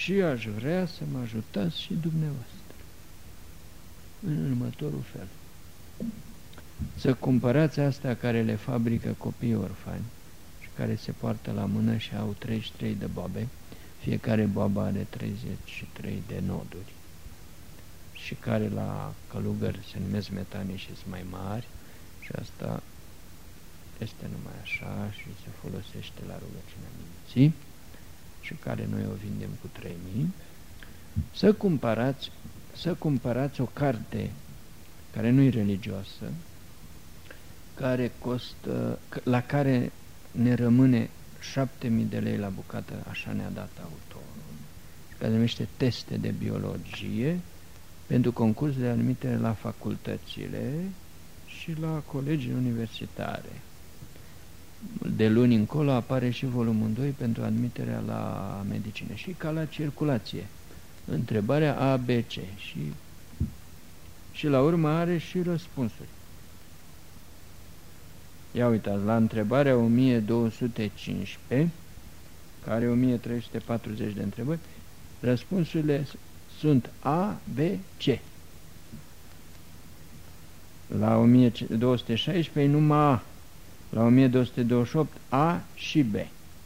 și aș vrea să mă ajutați și dumneavoastră în următorul fel. Să cumpărați astea care le fabrică copiii orfani și care se poartă la mână și au 33 de boabe, fiecare boabă are 33 de noduri și care la călugări se numesc metane și sunt mai mari și asta este numai așa și se folosește la rugăciunea minții și care noi o vindem cu 3000. Să cumpărați o carte care nu e religioasă, care costă, la care ne rămâne 7000 de lei la bucată, așa ne-a dat autorul, care se numește Teste de biologie pentru concursurile admitere la facultățile și la colegii universitare. De luni încolo apare și volumul 2 pentru admiterea la medicină și ca la circulație. Întrebarea A, B, C și la urmă are și răspunsuri. Ia uitați, la întrebarea 1215, care are 1340 de întrebări, răspunsurile sunt A, B, C. La 1216 numai A. La 1228 A și B.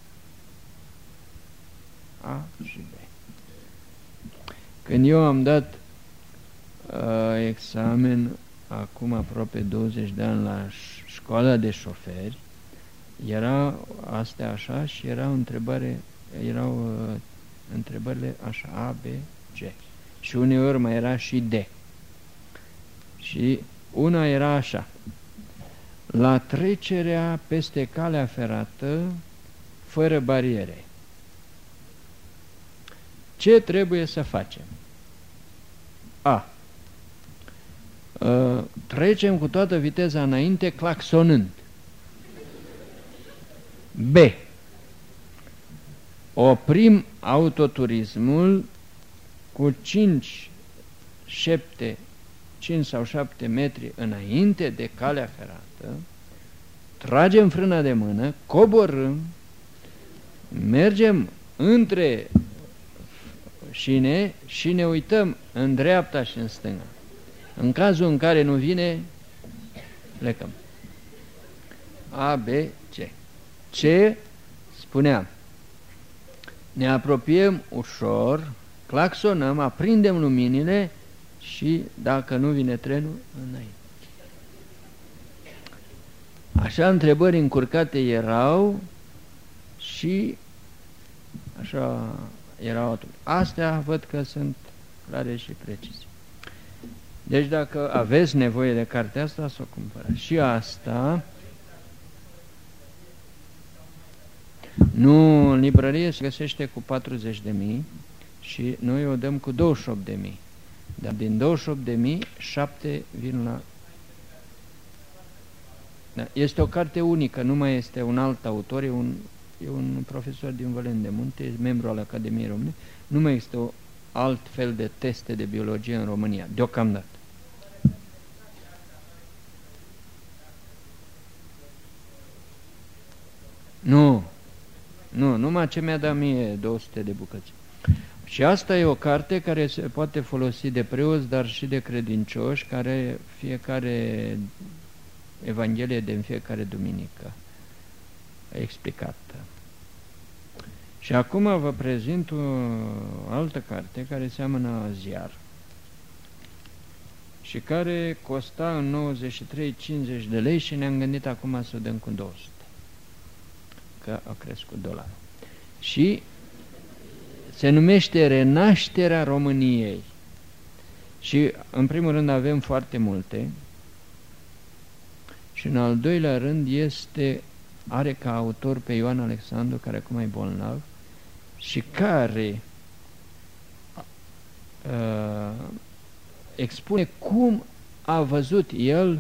A și B. Când eu am dat examen acum aproape 20 de ani la școala de șoferi, era astea așa și erau întrebările așa, A, B, C. Și uneori mai era și D. Și una era așa: la trecerea peste calea ferată fără bariere, ce trebuie să facem? A. Trecem cu toată viteza înainte, claxonând. B. Oprim autoturismul cu 5 sau 7 metri înainte de calea ferată, tragem frâna de mână, coborâm, mergem între șine și ne uităm în dreapta și în stânga. În cazul în care nu vine, plecăm. A, B, C. C, spuneam, ne apropiem ușor, claxonăm, aprindem luminile și dacă nu vine trenul, înainte. Așa întrebări încurcate erau și așa erau atunci. Astea văd că sunt clare și precise. Deci dacă aveți nevoie de cartea asta, să o cumpărați. Și asta, nu, în librărie se găsește cu 40.000 și noi o dăm cu 28.000. Dar din 28.000, 7 vin la... Da, este o carte unică, nu mai este un alt autor, e un profesor din Vălen de Munte, membru al Academiei Române. Nu mai este o alt fel de teste de biologie în România, deocamdată. Nu, numai ce mi-a dat mie 200 de bucăți. Și asta e o carte care se poate folosi de preoți, dar și de credincioși, care fiecare Evanghelie din fiecare duminică explicată. Și acum vă prezint o altă carte care seamănă ziar și care costa în 93,50 de lei și ne-am gândit acum să o dăm cu 200, că a crescut dolarul. Și se numește Renașterea României. Și în primul rând avem foarte multe și în al doilea rând are ca autor pe Ioan Alexandru, care acum e bolnav și care expune cum a văzut el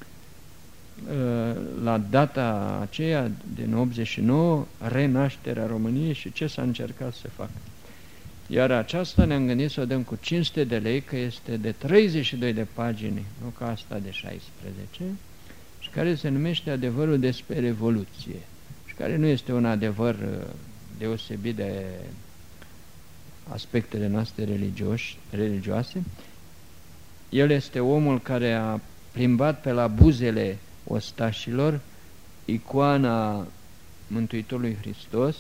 la data aceea din 89 renașterea României și ce s-a încercat să facă. Iar aceasta ne-am gândit să o dăm cu 500 de lei, că este de 32 de pagini, nu ca asta de 16, și care se numește Adevărul despre Revoluție și care nu este un adevăr deosebit de aspectele noastre religioase. El este omul care a plimbat pe la buzele ostașilor icoana Mântuitorului Hristos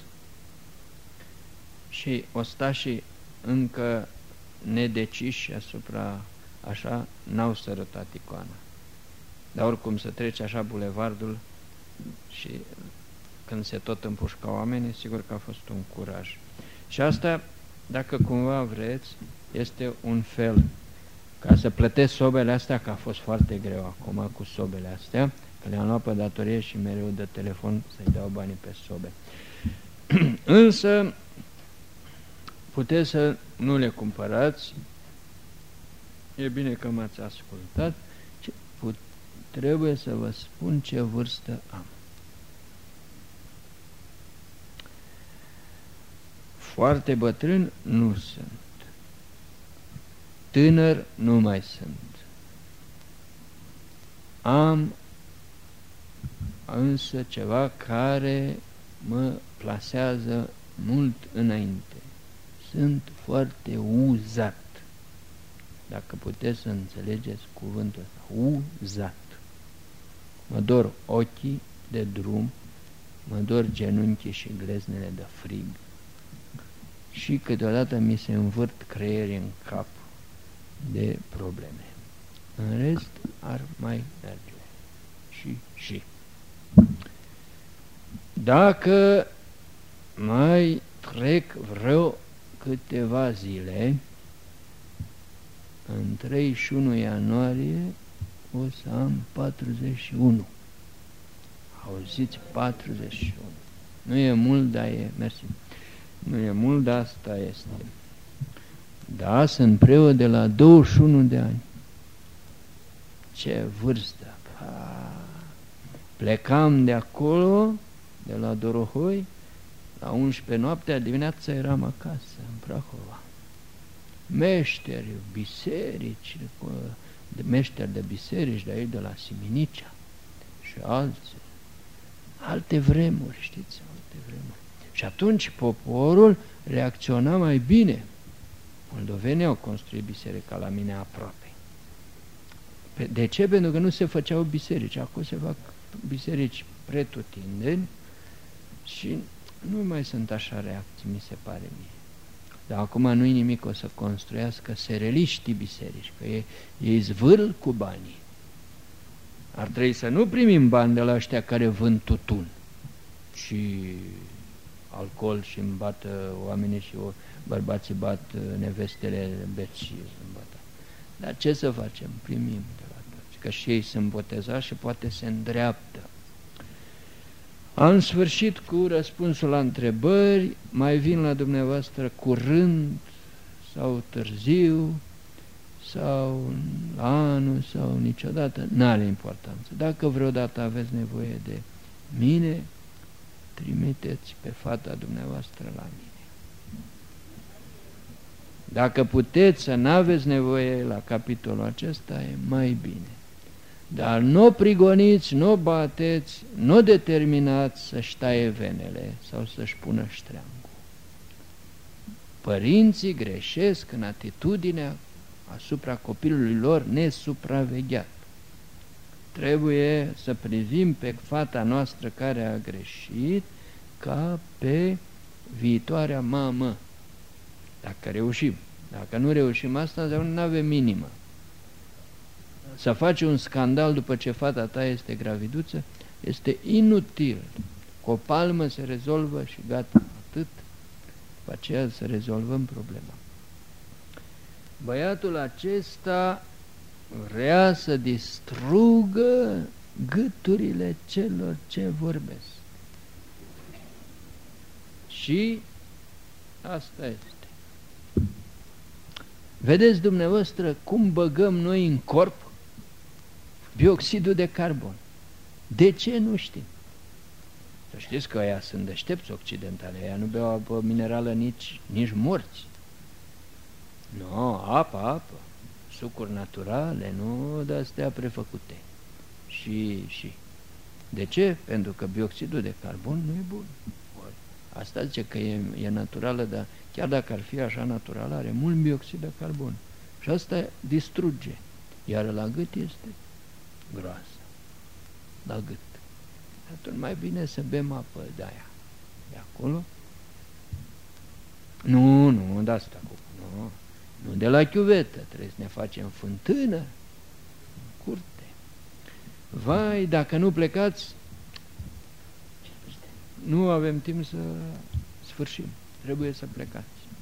și ostașii încă nedeciși asupra așa n-au sărătat icoana. Dar oricum să trece așa bulevardul și când se tot împușcă oamenii, sigur că a fost un curaj. Și asta, dacă cumva vreți, este un fel ca să plătesc sobele astea, că a fost foarte greu acum cu sobele astea, că le-am luat pe datorie și mereu de telefon să-i dau banii pe sobe. Însă puteți să nu le cumpărați, e bine că m-ați ascultat, trebuie să vă spun ce vârstă am. Foarte bătrân nu sunt. Tânăr nu mai sunt. Am însă ceva care mă plasează mult înainte. Sunt foarte uzat. Dacă puteți să înțelegeți cuvântul ăsta, uzat. Mă dor ochii de drum, mă dor genunchii și gleznele de frig și câteodată mi se învârt creierii în cap de probleme. În rest ar mai merge. Și. Dacă mai trec vreo câteva zile, în 31 ianuarie o să am 41. Auziți? 41. Nu e mult, dar e... Mersi. Nu e mult, dar asta este. Da, sunt preot de la 21 de ani. Ce vârstă! Plecam de acolo, de la Dorohoi, la 11 noaptea, dimineața eram acasă, în Prahova. Meșteri, biserici, meșteri de biserici de aici, de la Siminicea și alții. Alte vremuri, știți, alte vremuri. Și atunci poporul reacționa mai bine. Moldovenii au construit biserica la mine aproape. De ce? Pentru că nu se făceau biserici. Acum se fac biserici pretutindeni și nu mai sunt așa reacții, mi se pare mie. Dar acum nu-i nimic, o să construiască sereliștii biserici, că ei zvârl cu banii. Ar trebui să nu primim bani de la ăștia care vând tutun și alcool și îmi bat oamenii și bărbații bat nevestele beți și zâmbătă. Dar ce să facem? Primim de la toți, că și ei sunt botezați și poate se îndreaptă. Am sfârșit cu răspunsul la întrebări, mai vin la dumneavoastră curând sau târziu sau la anul sau niciodată, n-are importanță. Dacă vreodată aveți nevoie de mine, trimiteți pe fata dumneavoastră la mine. Dacă puteți să n-aveți nevoie la capitolul acesta, e mai bine. Dar nu prigoniți, nu bateți, nu determinați să-și taie venele sau să-și pună ștreangul. Părinții greșesc în atitudinea asupra copilului lor nesupravegheat. Trebuie să privim pe fata noastră care a greșit ca pe viitoarea mamă. Dacă reușim. Dacă nu reușim asta, înseamnă că nu avem minimă. Să faci un scandal după ce fata ta este graviduță este inutil. Cu o palmă se rezolvă și gata, atât. După aceea să rezolvăm problema. Băiatul acesta vrea să distrugă gâturile celor ce vorbesc. Și asta este. Vedeți dumneavoastră cum băgăm noi în corp bioxidul de carbon. De ce nu știm? Să știți că aia sunt deștepți occidentale, aia nu beau apă minerală nici morți. Nu, apă, sucuri naturale, nu de-astea prefăcute. Și. De ce? Pentru că bioxidul de carbon nu e bun. Asta zice că e naturală, dar chiar dacă ar fi așa natural, are mult bioxid de carbon. Și asta distruge. Iar la gât este groasă. La gât. Atunci mai bine să bem apă de aia. De acolo. Nu, de asta cu. Nu de la chiuvetă. Trebuie să ne facem fântână. În curte. Vai, dacă nu plecați, nu avem timp să sfârșim. Trebuie să plecați.